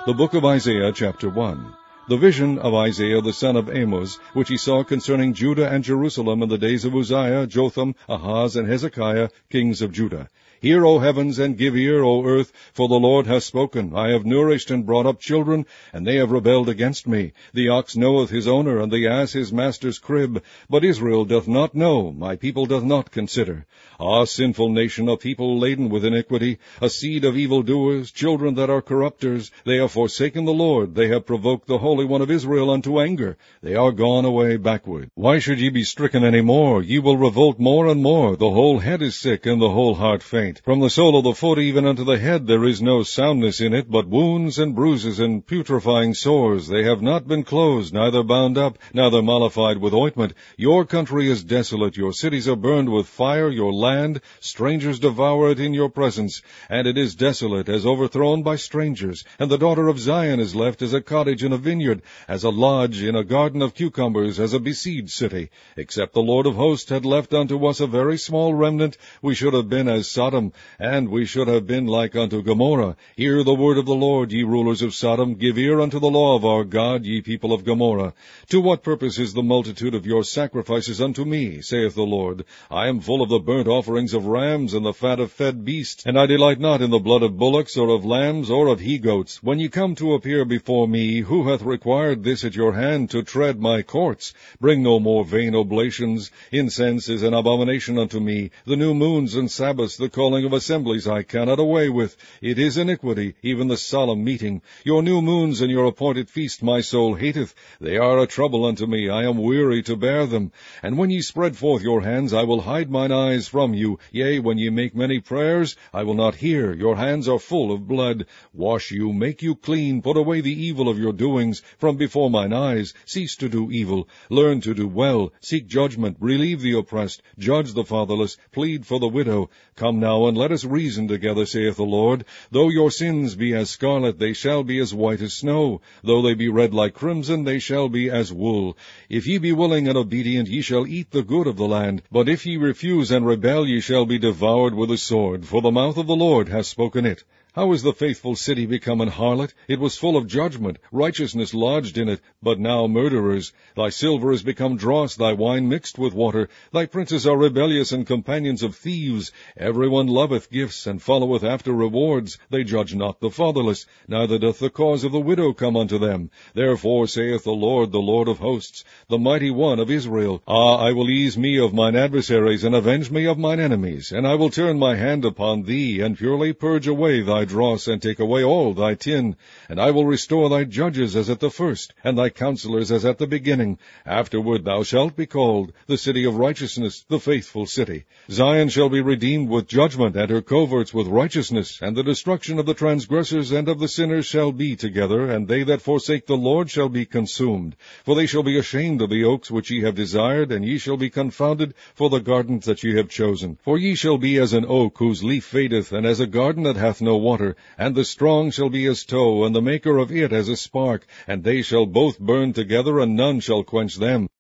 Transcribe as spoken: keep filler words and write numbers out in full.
The book of Isaiah, chapter one. The vision of Isaiah the son of Amos, which he saw concerning Judah and Jerusalem in the days of Uzziah, Jotham, Ahaz, and Hezekiah, kings of Judah. Hear, O heavens, and give ear, O earth, for the Lord hath spoken. I have nourished and brought up children, and they have rebelled against me. The ox knoweth his owner, and the ass his master's crib. But Israel doth not know, my people doth not consider. Ah, sinful nation, a people laden with iniquity, a seed of evildoers, children that are corrupters. They have forsaken the Lord, they have provoked the Holy One of Israel unto anger. They are gone away backward. Why should ye be stricken any more? Ye will revolt more and more. The whole head is sick, and the whole heart faint. From the sole of the foot even unto the head there is no soundness in it, but wounds and bruises and putrefying sores. They have not been closed, neither bound up, neither mollified with ointment. Your country is desolate, your cities are burned with fire, your land, strangers devour it in your presence, and it is desolate, as overthrown by strangers. And the daughter of Zion is left as a cottage in a vineyard, as a lodge in a garden of cucumbers, as a besieged city. Except the Lord of hosts had left unto us a very small remnant, we should have been as Sodom, and we should have been like unto Gomorrah. Hear the word of the Lord, ye rulers of Sodom. Give ear unto the law of our God, ye people of Gomorrah. To what purpose is the multitude of your sacrifices unto me, saith the Lord? I am full of the burnt offerings of rams, and the fat of fed beasts, and I delight not in the blood of bullocks, or of lambs, or of he-goats. When ye come to appear before me, who hath required this at your hand, to tread my courts? Bring no more vain oblations. Incense is an abomination unto me. The new moons and Sabbaths, the calling of assemblies I cannot away with. It is iniquity, even the solemn meeting. Your new moons and your appointed feast my soul hateth. They are a trouble unto me. I am weary to bear them. And when ye spread forth your hands, I will hide mine eyes from you. Yea, when ye make many prayers, I will not hear. Your hands are full of blood. Wash you, make you clean, put away the evil of your doings from before mine eyes. Cease to do evil. Learn to do well. Seek judgment. Relieve the oppressed. Judge the fatherless. Plead for the widow. Come now, and let us reason together, saith the Lord. Though your sins be as scarlet, they shall be as white as snow. Though they be red like crimson, they shall be as wool. If ye be willing and obedient, ye shall eat the good of the land. But if ye refuse and rebel, ye shall be devoured with a sword, for the mouth of the Lord hath spoken it. How is the faithful city become an harlot? It was full of judgment, righteousness lodged in it, but now murderers. Thy silver is become dross, thy wine mixed with water. Thy princes are rebellious and companions of thieves. Every one loveth gifts, and followeth after rewards. They judge not the fatherless, neither doth the cause of the widow come unto them. Therefore saith the Lord, the Lord of hosts, the mighty one of Israel, Ah, I will ease me of mine adversaries, and avenge me of mine enemies. And I will turn my hand upon thee, and purely purge away thy dross, and take away all thy tin. And I will restore thy judges as at the first, and thy counselors as at the beginning. Afterward thou shalt be called the city of righteousness, the faithful city. Zion shall be redeemed with judgment, and her coverts with righteousness. And the destruction of the transgressors and of the sinners shall be together, and they that forsake the Lord shall be consumed. For they shall be ashamed of the oaks which ye have desired, and ye shall be confounded for the gardens that ye have chosen. For ye shall be as an oak whose leaf fadeth, and as a garden that hath no water. And the strong shall be as tow, and the maker of it as a spark, and they shall both burn together, and none shall quench them.